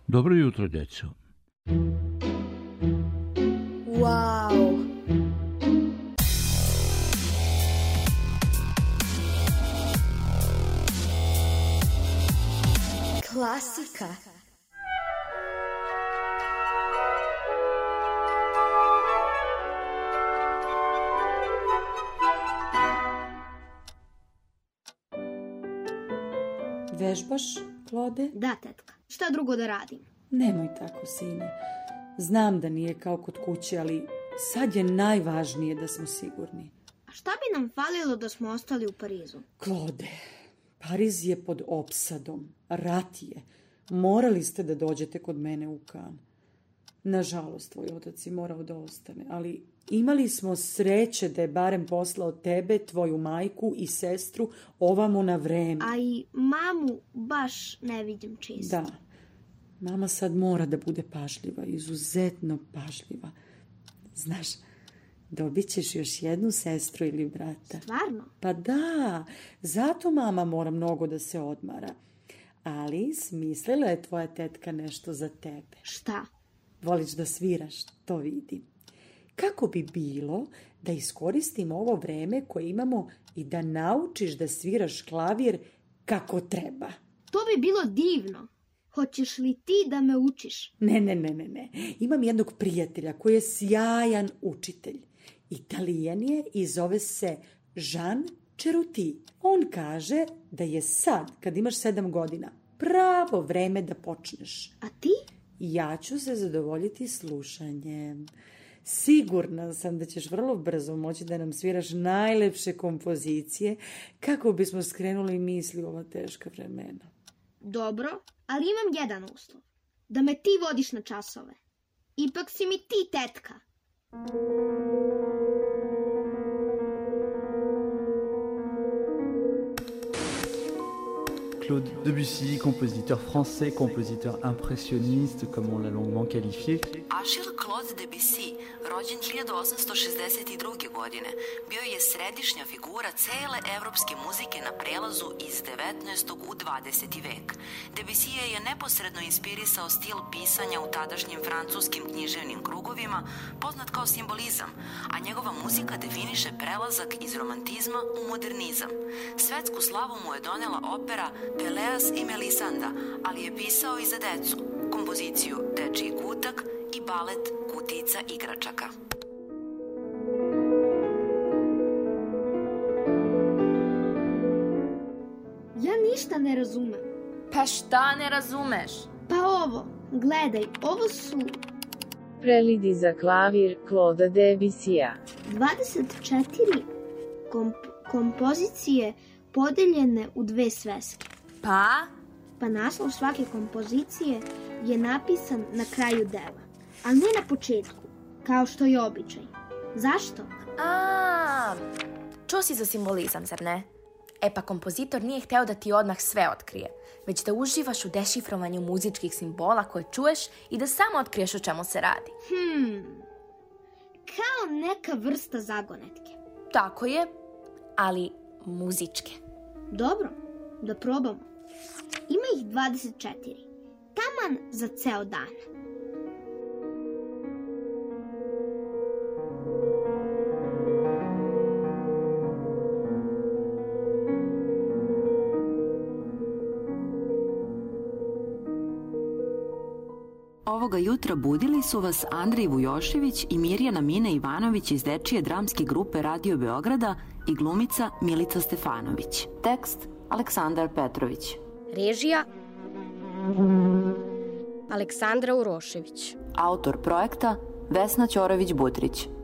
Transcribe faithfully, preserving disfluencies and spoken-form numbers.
Dobro jutro, djeco. Wow! Klasika. Vežbaš, Klode? Da, tetka. Šta drugo da radim? Nemoj tako, sine. Znam da nije kao kod kuće, ali sad je najvažnije da smo sigurni. A šta bi nam falilo da smo ostali u Parizu? Klode, Pariz je pod opsadom. Rat je. Morali ste da dođete kod mene u Kan. Nažalost, tvoj otac je morao da ostane, ali imali smo sreće da je barem poslao tebe, tvoju majku i sestru ovamo na vreme. A i mamu baš ne vidim čisto. Da, mama sad mora da bude pažljiva, izuzetno pažljiva. Znaš, dobit ćeš još jednu sestru ili brata. Stvarno? Pa da, zato mama mora mnogo da se odmara. Ali smislila je tvoja tetka nešto za tebe. Šta? Voliš da sviraš, to vidim. Kako bi bilo da iskoristimo ovo vreme koje imamo i da naučiš da sviraš klavir kako treba? To bi bilo divno. Hoćeš li ti da me učiš? Ne, ne, ne, ne, ne. Imam jednog prijatelja koji je sjajan učitelj. Italijan je i zove se Jean Ceruti. On kaže da je sad, kad imaš sedam godina, pravo vreme da počneš. A ti? Ja ću se zadovoljiti slušanjem. Sigurna sam da ćeš vrlo brzo moći da nam sviraš najlepše kompozicije kako bismo skrenuli misli u ova teška vremena. Dobro, ali imam jedan uslov. Da me ti vodiš na časove. Ipak si mi ti tetka. Claude Debussy, compositeur français, compositeur impressionniste, comme on l'a longuement qualifié. Achille Claude Debussy, rođen hiljadu osamsto šezdeset druge. godine, bio je središnja figura cele evropske muzike na prelazu iz devetnaestog u dvadeseti vek. Debussy je neposredno inspirisao stil pisanja u tadašnjim francuskim književnim krugovima, poznat kao simbolizam, a njegova muzika definiše prelazak iz romantizma u modernizam. Svetsku slavu mu je donela opera Peleas i Melisanda, ali je pisao i za decu, kompoziciju Dečiji kutak i balet Kutijica igračaka. Ja ništa ne razumem. Pa šta ne razumeš? Pa ovo, gledaj, ovo su... Prelidi za klavir Claude Debussya. dvadeset četiri komp- kompozicije podeljene u dve sveske. Pa? Pa naslov svake kompozicije je napisan na kraju dela, ali ne na početku, kao što je običaj. Zašto? A, čuo si za simbolizam, zar ne? E pa kompozitor nije hteo da ti odmah sve otkrije, već da uživaš u dešifrovanju muzičkih simbola koje čuješ i da samo otkriješ o čemu se radi. Hmm, kao neka vrsta zagonetke. Tako je, ali muzičke. Dobro, da probamo. Ima ih dvadeset četiri, taman za ceo dan. Ovoga jutra budili su vas Andrej Vujošević i Mirjana Mine Ivanović iz dečije dramske grupe Radio Beograda i glumica Milica Stefanović. Tekst Aleksandar Petrović. Režija Aleksandra Urošević. Autor projekta Vesna Ćorović-Butrić.